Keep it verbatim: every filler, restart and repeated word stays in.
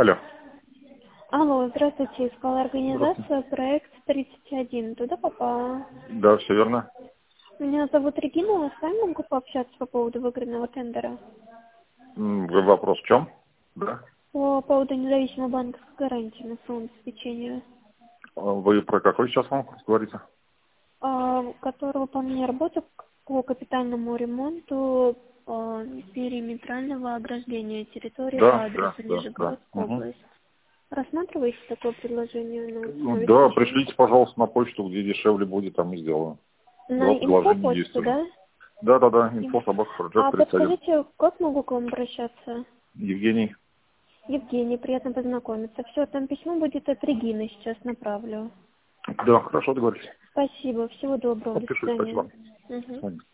Алло. Алло, здравствуйте. Искала организация проект тридцать один. Туда попала. Да, все верно. Меня зовут Регина. С вами могу пообщаться по поводу выигранного тендера? М, Вопрос в чем? Да. По поводу независимой банковской гарантии на самообеспечение, А Вы про какой сейчас вам говорите? а, который выполнение работы по капитальному ремонту а, периметрального ограждения территории по Да, да, адресу да, да. Нижегородская Угу. область. Рассматриваете такое предложение на Да, самообеспечение? пришлите, пожалуйста, на почту, где дешевле будет, там и сделаю. На Два предложения есть инфопочту, уже. да? Да, да, да, инфо собака Харджак А тридцать один. подскажите, как могу к вам обращаться? Евгений. Евгений, приятно познакомиться. Все, там письмо будет от Регины, сейчас направлю. Да, хорошо, договорились. Спасибо, всего доброго, до Подпишусь, свидания. спасибо. До Мгм. свидания.